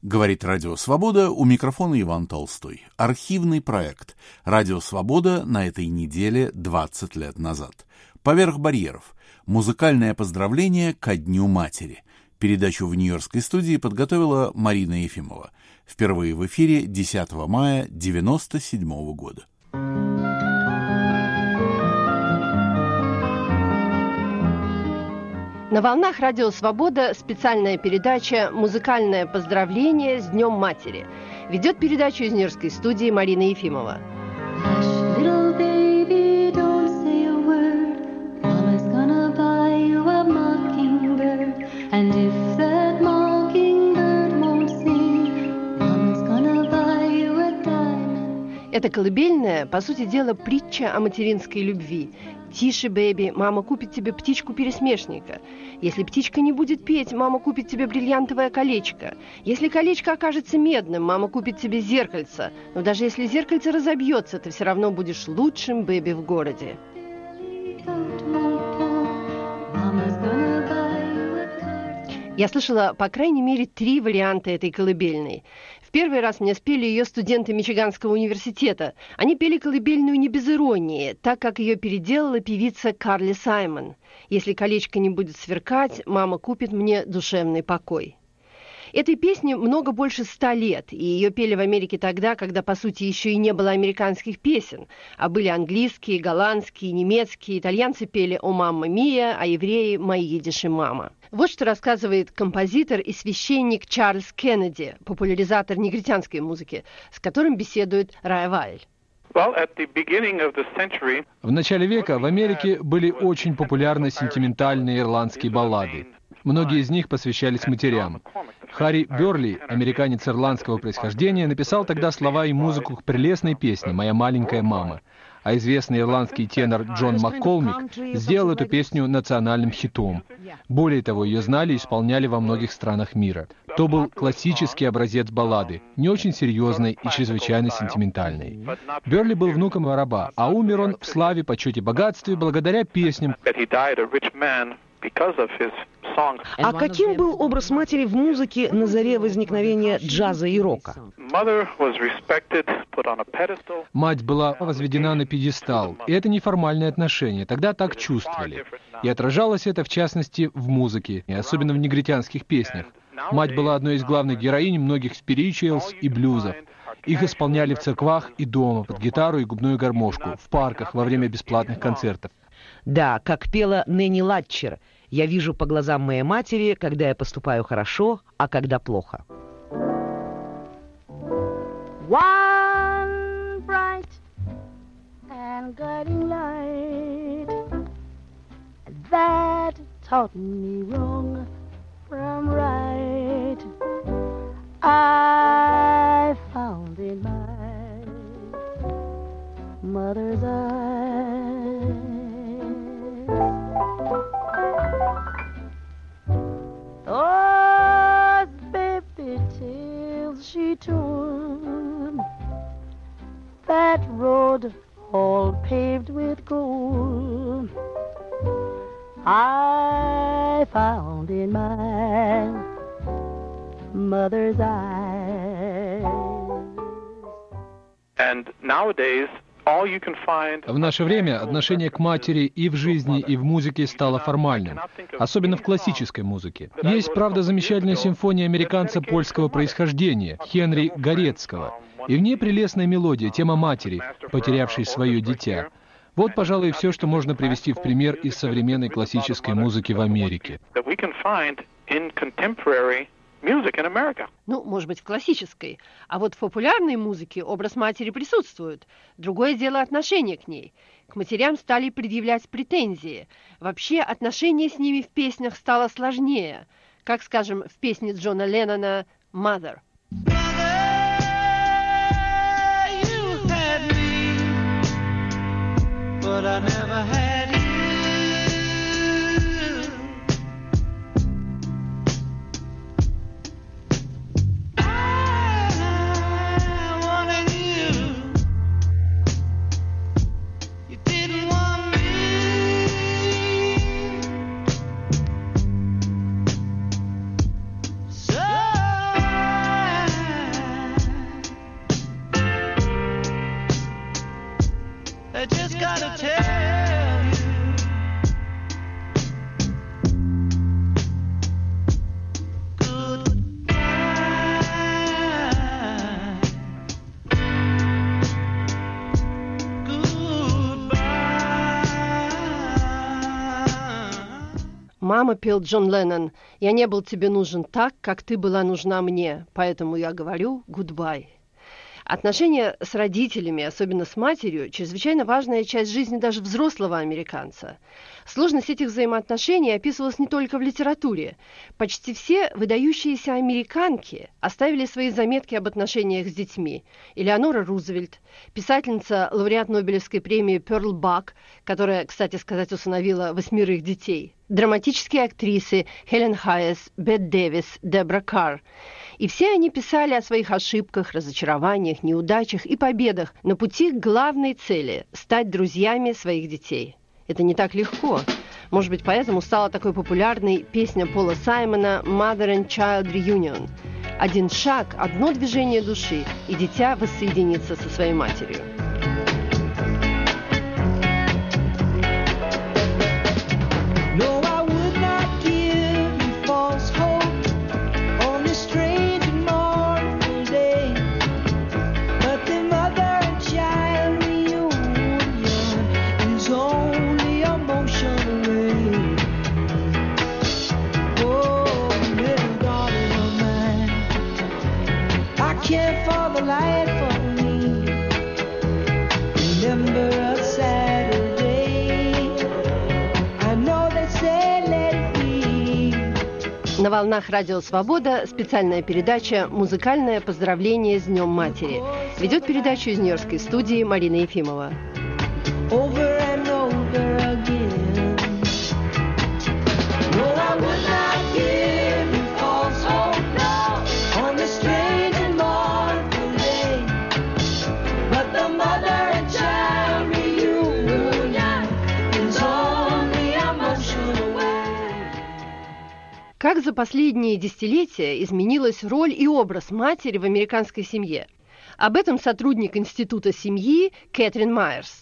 Говорит Радио Свобода, у микрофона Иван Толстой. Архивный проект Радио Свобода на этой неделе 20 лет назад. Поверх барьеров. Музыкальное поздравление ко Дню Матери. Передачу в Нью-Йоркской студии подготовила Марина Ефимова. Впервые в эфире 10 мая 1997 года. На волнах Радио Свобода специальная передача «Музыкальное поздравление с Днем Матери». Ведет передачу из Нью-Йоркской студии Марина Ефимова. Это колыбельная, по сути дела, притча о материнской любви. «Тише, бэби, мама купит тебе птичку-пересмешника. Если птичка не будет петь, мама купит тебе бриллиантовое колечко. Если колечко окажется медным, мама купит тебе зеркальце. Но даже если зеркальце разобьется, ты все равно будешь лучшим бэби в городе». Я слышала, по крайней мере, 3 варианта этой колыбельной. В первый раз мне спели ее студенты Мичиганского университета. Они пели колыбельную не без иронии, так как ее переделала певица Карли Саймон. «Если колечко не будет сверкать, мама купит мне душевный покой». Этой песне много больше 100 лет, и ее пели в Америке тогда, когда, по сути, еще и не было американских песен, а были английские, голландские, немецкие, итальянцы пели «О, мамма мия», а евреи «Мои едиши мама». Вот что рассказывает композитор и священник Чарльз Кеннеди, популяризатор негритянской музыки, с которым беседует Рая Вайль. В начале века в Америке были очень популярны сентиментальные ирландские баллады. Многие из них посвящались матерям. Харри Бёрли, американец ирландского происхождения, написал тогда слова и музыку к прелестной песне «Моя маленькая мама». А известный ирландский тенор Джон Макколмик сделал эту песню национальным хитом. Более того, ее знали и исполняли во многих странах мира. То был классический образец баллады, не очень серьезной и чрезвычайно сентиментальной. Бёрли был внуком раба, а умер он в славе, почете, богатстве благодаря песням. А каким был образ матери в музыке на заре возникновения джаза и рока? Мать была возведена на пьедестал, и это неформальное отношение, тогда так чувствовали. И отражалось это, в частности, в музыке, и особенно в негритянских песнях. Мать была одной из главных героинь многих спиричуэлс и блюзов. Их исполняли в церквах и дома, под гитару и губную гармошку, в парках во время бесплатных концертов. Да, как пела Нэнни Латчер: «Я вижу по глазам моей матери, когда я поступаю хорошо, а когда плохо». One bright and guiding light that taught me wrong from right, I found in my mother's eyes. Those baby tales she told, that road all paved with gold, I found in my mother's eyes. And nowadays, в наше время отношение к матери и в жизни, и в музыке стало формальным, особенно в классической музыке. Есть, правда, замечательная симфония американца польского происхождения Хенри Горецкого, и в ней прелестная мелодия, тема матери, потерявшей свое дитя. Вот, пожалуй, все, что можно привести в пример из современной классической музыки в Америке. Ну, может быть, в классической. А вот в популярной музыке образ матери присутствует. Другое дело отношение к ней. К матерям стали предъявлять претензии. Вообще, отношение с ними в песнях стало сложнее. Как, скажем, в песне Джона Леннона «Mother». So «Мама», пел Джон Леннон, «я не был тебе нужен так, как ты была нужна мне, поэтому я говорю «гудбай». Отношения с родителями, особенно с матерью, чрезвычайно важная часть жизни даже взрослого американца. Сложность этих взаимоотношений описывалась не только в литературе. Почти все выдающиеся американки оставили свои заметки об отношениях с детьми. Элеонора Рузвельт, писательница, лауреат Нобелевской премии Перл Бак, которая, кстати сказать, усыновила 8 детей, драматические актрисы Хелен Хайес, Бет Дэвис, Дебра Карр. И все они писали о своих ошибках, разочарованиях, неудачах и победах на пути к главной цели – стать друзьями своих детей. Это не так легко. Может быть, поэтому стала такой популярной песня Пола Саймона «Mother and Child Reunion». Один шаг, одно движение души, и дитя воссоединится со своей матерью. На волнах Радио Свобода специальная передача «Музыкальное поздравление с Днем Матери». Ведет передачу из Нью-Йоркской студии Марина Ефимова. Как за последние десятилетия изменилась роль и образ матери в американской семье? Об этом сотрудник Института семьи Кэтрин Майерс.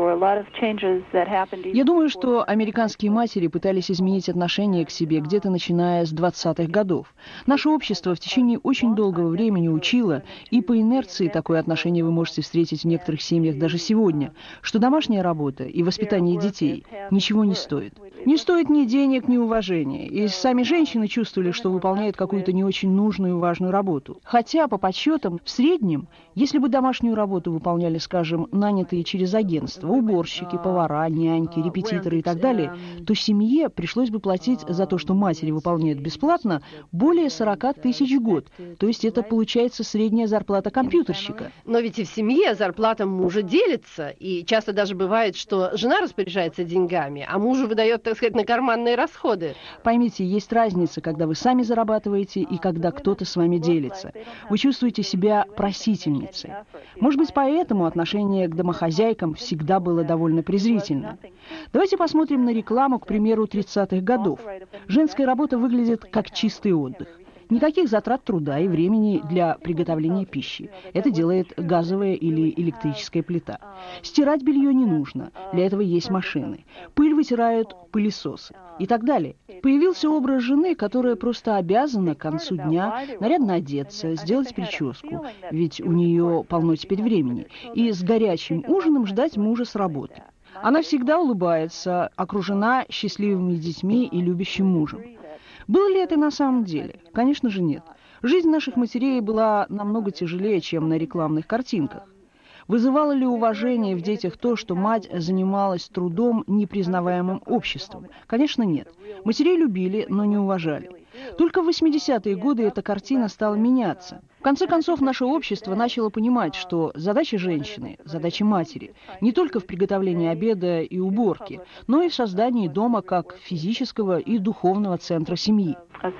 Я думаю, что американские матери пытались изменить отношение к себе где-то начиная с 20-х годов. Наше общество в течение очень долгого времени учило, и по инерции такое отношение вы можете встретить в некоторых семьях даже сегодня, что домашняя работа и воспитание детей ничего не стоит. Не стоит ни денег, ни уважения. И сами женщины чувствовали, что выполняют какую-то не очень нужную и важную работу. Хотя, по подсчетам, в среднем, если бы домашнюю работу выполняли, скажем, нанятые через агентство, уборщики, повара, няньки, репетиторы и так далее, то семье пришлось бы платить за то, что матери выполняют бесплатно, более 40 тысяч в год. То есть это получается средняя зарплата компьютерщика. Но ведь и в семье зарплата мужа делится. И часто даже бывает, что жена распоряжается деньгами, а мужу выдает, так сказать, на карманные расходы. Поймите, есть разница, когда вы сами зарабатываете и когда кто-то с вами делится. Вы чувствуете себя просительницей. Может быть, поэтому отношение к домохозяйкам всегда было довольно презрительно. Давайте посмотрим на рекламу, к примеру, 30-х годов. Женская работа выглядит как чистый отдых. Никаких затрат труда и времени для приготовления пищи. Это делает газовая или электрическая плита. Стирать белье не нужно. Для этого есть машины. Пыль вытирают пылесосы и так далее. Появился образ жены, которая просто обязана к концу дня нарядно одеться, сделать прическу, ведь у нее полно теперь времени, и с горячим ужином ждать мужа с работы. Она всегда улыбается, окружена счастливыми детьми и любящим мужем. Было ли это на самом деле? Конечно же нет. Жизнь наших матерей была намного тяжелее, чем на рекламных картинках. Вызывало ли уважение в детях то, что мать занималась трудом, непризнаваемым обществом? Конечно, нет. Матерей любили, но не уважали. Только в 80-е годы эта картина стала меняться. В конце концов, наше общество начало понимать, что задача женщины, задача матери, не только в приготовлении обеда и уборке, но и в создании дома как физического и духовного центра семьи.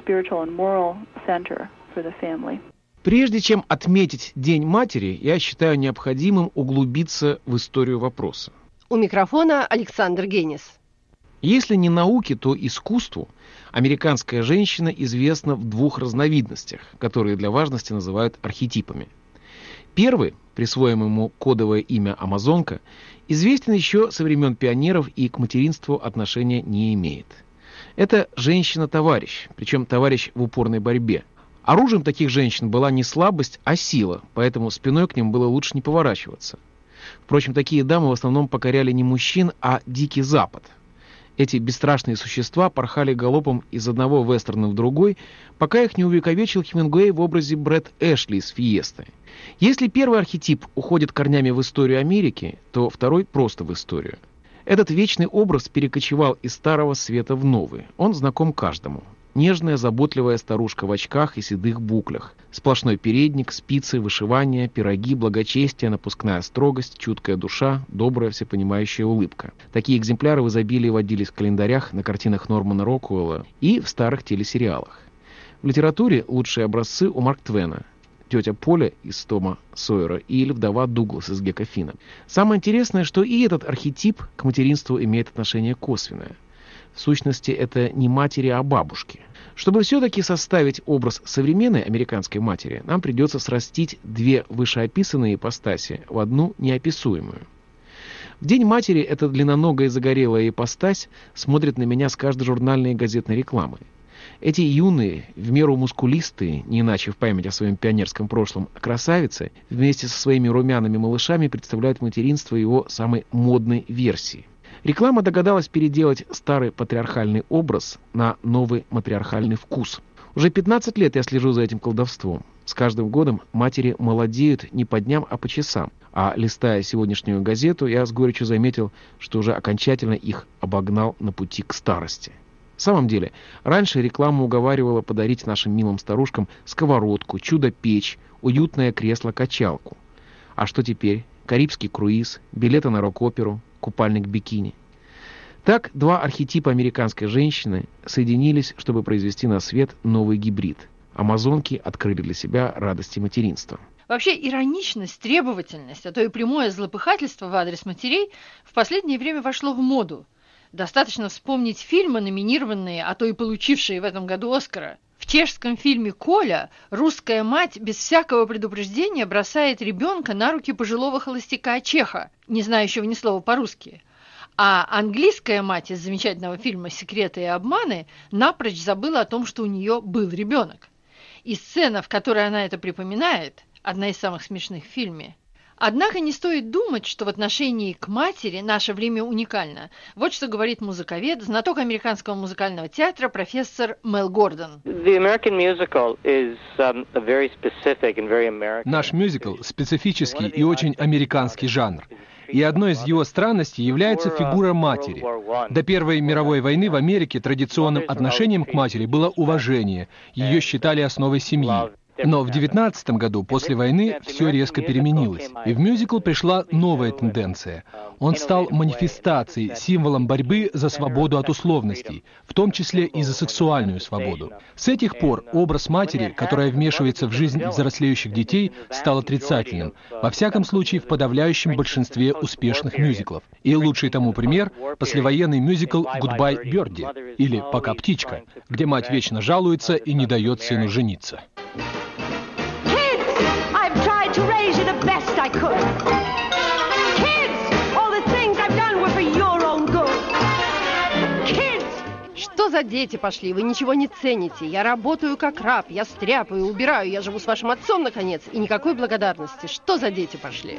Прежде чем отметить День матери, я считаю необходимым углубиться в историю вопроса. У микрофона Александр Генис. Если не науке, то искусству американская женщина известна в двух разновидностях, которые для важности называют архетипами. Первый, присвоим ему кодовое имя Амазонка, известен еще со времен пионеров и к материнству отношения не имеет. Это женщина-товарищ, причем товарищ в упорной борьбе. Оружием таких женщин была не слабость, а сила, поэтому спиной к ним было лучше не поворачиваться. Впрочем, такие дамы в основном покоряли не мужчин, а Дикий Запад. Эти бесстрашные существа порхали галопом из одного вестерна в другой, пока их не увековечил Хемингуэй в образе Брэд Эшли из «Фиесты». Если первый архетип уходит корнями в историю Америки, то второй просто в историю. Этот вечный образ перекочевал из старого света в новый. Он знаком каждому. Нежная, заботливая старушка в очках и седых буклях. Сплошной передник, спицы, вышивание, пироги, благочестие, напускная строгость, чуткая душа, добрая, всепонимающая улыбка. Такие экземпляры в изобилии водились в календарях, на картинах Нормана Рокуэлла и в старых телесериалах. В литературе лучшие образцы у Марк Твена. Тетя Поля из Тома Сойера или вдова Дуглас из Гека Финна. Самое интересное, что и этот архетип к материнству имеет отношение косвенное. В сущности, это не матери, а бабушки. Чтобы все-таки составить образ современной американской матери, нам придется срастить две вышеописанные ипостаси в одну неописуемую. В День матери эта длинноногая загорелая ипостась смотрит на меня с каждой журнальной и газетной рекламы. Эти юные, в меру мускулистые, не иначе в память о своем пионерском прошлом, красавицы, вместе со своими румяными малышами представляют материнство его самой модной версии. Реклама догадалась переделать старый патриархальный образ на новый матриархальный вкус. Уже 15 лет я слежу за этим колдовством. С каждым годом матери молодеют не по дням, а по часам. А листая сегодняшнюю газету, я с горечью заметил, что уже окончательно их обогнал на пути к старости. В самом деле, раньше реклама уговаривала подарить нашим милым старушкам сковородку, чудо-печь, уютное кресло-качалку. А что теперь? Карибский круиз, билеты на рок-оперу, купальник-бикини. Так, два архетипа американской женщины соединились, чтобы произвести на свет новый гибрид. Амазонки открыли для себя радости материнства. Вообще, ироничность, требовательность, а то и прямое злопыхательство в адрес матерей в последнее время вошло в моду. Достаточно вспомнить фильмы, номинированные, а то и получившие в этом году Оскара. В чешском фильме «Коля» русская мать без всякого предупреждения бросает ребенка на руки пожилого холостяка-чеха, не знающего ни слова по-русски. А английская мать из замечательного фильма «Секреты и обманы» напрочь забыла о том, что у нее был ребенок. И сцена, в которой она это припоминает, одна из самых смешных в фильме. Однако не стоит думать, что в отношении к матери наше время уникально. Вот что говорит музыковед, знаток американского музыкального театра профессор Мел Гордон. Наш мюзикл – специфический и очень американский жанр. И одной из его странностей является фигура матери. До Первой мировой войны в Америке традиционным отношением к матери было уважение. Ее считали основой семьи. Но в 19 году, после войны, все резко переменилось. И в мюзикл пришла новая тенденция. Он стал манифестацией, символом борьбы за свободу от условностей, в том числе и за сексуальную свободу. С этих пор образ матери, которая вмешивается в жизнь взрослеющих детей, стал отрицательным. Во всяком случае, в подавляющем большинстве успешных мюзиклов. И лучший тому пример – послевоенный мюзикл «Goodbye, Birdie» или «Пока, птичка», где мать вечно жалуется и не дает сыну жениться. To raise you the best I could. Kids, all the things I've done were for your own good. Kids. Что за дети пошли? Вы ничего не цените. Я работаю как раб, я стряпаю, убираю, я живу с вашим отцом, наконец. И никакой благодарности. Что за дети пошли?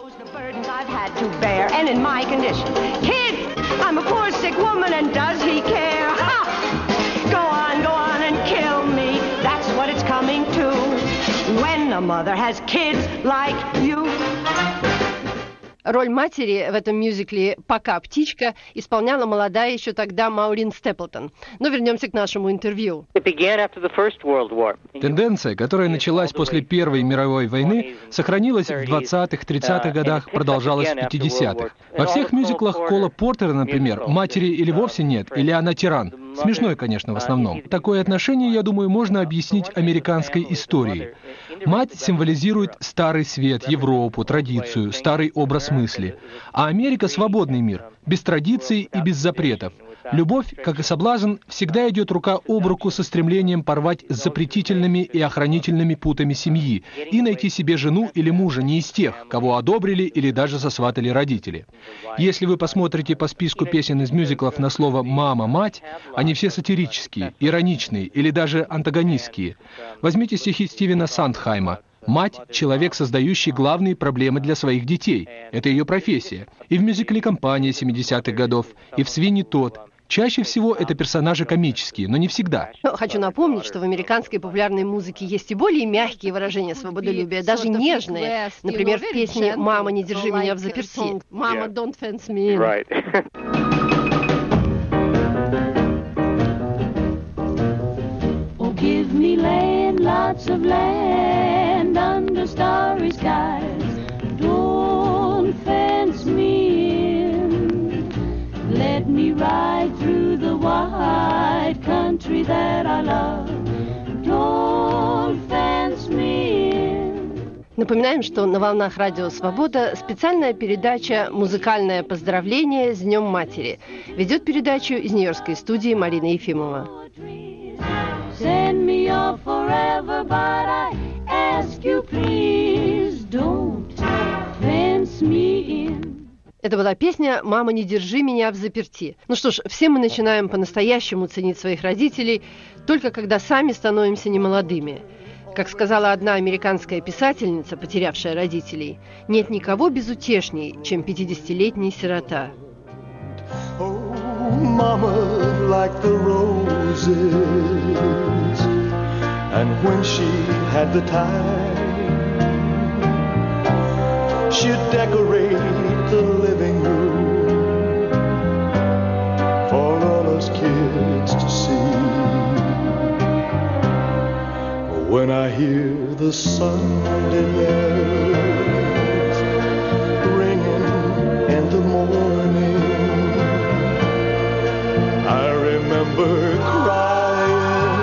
When a mother has kids like you. Роль матери в этом мюзикле «Пока, птичка» исполняла молодая еще тогда Маурин Степлтон. Но вернемся к нашему интервью. Тенденция, которая началась после Первой мировой войны, сохранилась в 20-х, 30-х годах, продолжалась в 50-х. Во всех мюзиклах Кола Портера, например, матери или вовсе нет, или она тиран. Смешной, конечно, в основном. Такое отношение, я думаю, можно объяснить американской историей. Мать символизирует старый свет, Европу, традицию, старый образ мысли. А Америка — свободный мир, без традиций и без запретов. Любовь, как и соблазн, всегда идет рука об руку со стремлением порвать с запретительными и охранительными путами семьи и найти себе жену или мужа не из тех, кого одобрили или даже сосватали родители. Если вы посмотрите по списку песен из мюзиклов на слово «мама», «мать», они все сатирические, ироничные или даже антагонистские. Возьмите стихи Стивена Сандхайма. Мать — человек, создающий главные проблемы для своих детей. Это ее профессия. И в мюзикле «Компания» 70-х годов, и в «Свинни Тодд». Чаще всего это персонажи комические, но не всегда. Но хочу напомнить, что в американской популярной музыке есть и более мягкие выражения свободолюбия, даже нежные. Например, в песне «Мама, не держи меня в заперти». «Мама, don't fence me in». Oh, give me land, lots of land under starry skies. Don't fence me in. Let me ride through the wide country that I love. Don't fence me in. Напоминаем, что на волнах Радио Свобода специальная передача «Музыкальное поздравление с Днем Матери». Ведет передачу из Нью-Йоркской студии Марина Ефимова. Send me off forever, but I ask you, please don't fence me in. Это была песня «Мама, не держи меня в заперти». Ну что ж, все мы начинаем по-настоящему ценить своих родителей только когда сами становимся немолодыми. Как сказала одна американская писательница, потерявшая родителей, нет никого безутешней, чем 50-летний сирота. Oh, mama, like the roses, and when she had the time, she'd decorate the living room for all us kids to see. When I hear the Sunday bells ringing in the morning, I remember crying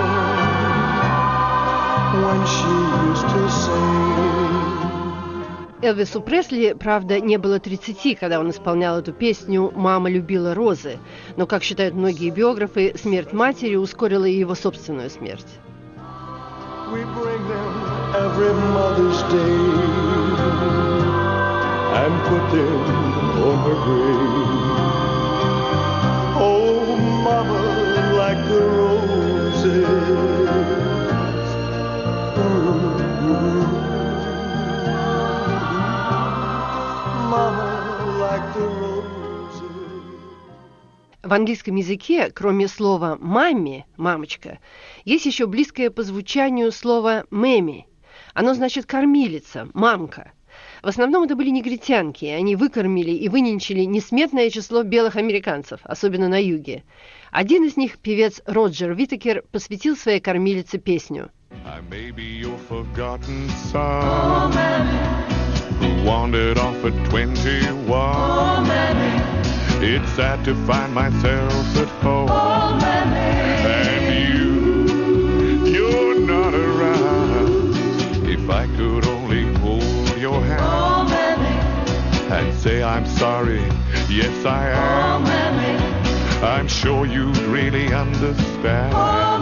when she used to sing. Элвису Пресли, правда, не было 30, когда он исполнял эту песню «Мама любила розы». Но, как считают многие биографы, смерть матери ускорила и его собственную смерть. We bring them every Mother's Day and put them on her grave. Oh, Mama, like the roses. Mama, like the roses. В английском языке, кроме слова «мамми» – «мамочка», есть еще близкое по звучанию слово «мэми». Оно значит «кормилица», «мамка». В основном это были негритянки, и они выкормили и выненчили несметное число белых американцев, особенно на юге. Один из них, певец Роджер Витакер, посвятил своей кормилице песню. I may be your forgotten son, who wandered off at 21. It's sad to find myself at home, and you're not around. If I could only hold your hand and say I'm sorry, yes I am. I'm sure you'd really understand. Oh,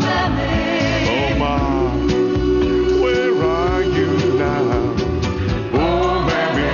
Mom, where are you now? Oh, Mammy,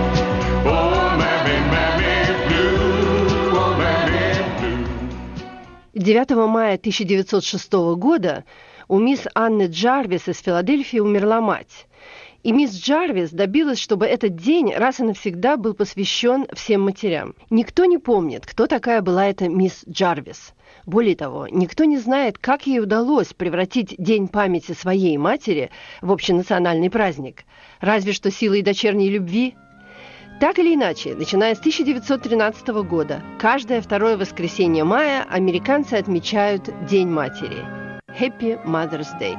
Mammy Blue, oh, Mammy Blue. 9 мая 1906 года у мисс Анны Джарвис из Филадельфии умерла мать. И мисс Джарвис добилась, чтобы этот день раз и навсегда был посвящен всем матерям. Никто не помнит, кто такая была эта мисс Джарвис. Более того, никто не знает, как ей удалось превратить День памяти своей матери в общенациональный праздник. Разве что силой дочерней любви. Так или иначе, начиная с 1913 года, каждое второе воскресенье мая американцы отмечают День матери. Happy Mother's Day.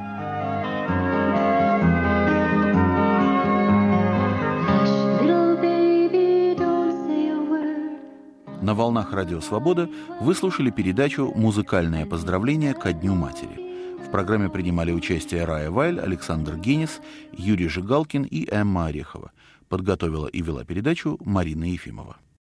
На волнах Радио Свобода вы слушали передачу «Музыкальное поздравление ко Дню матери». В программе принимали участие Рая Вайль, Александр Генис, Юрий Жигалкин и Эмма Орехова. Подготовила и вела передачу Марина Ефимова.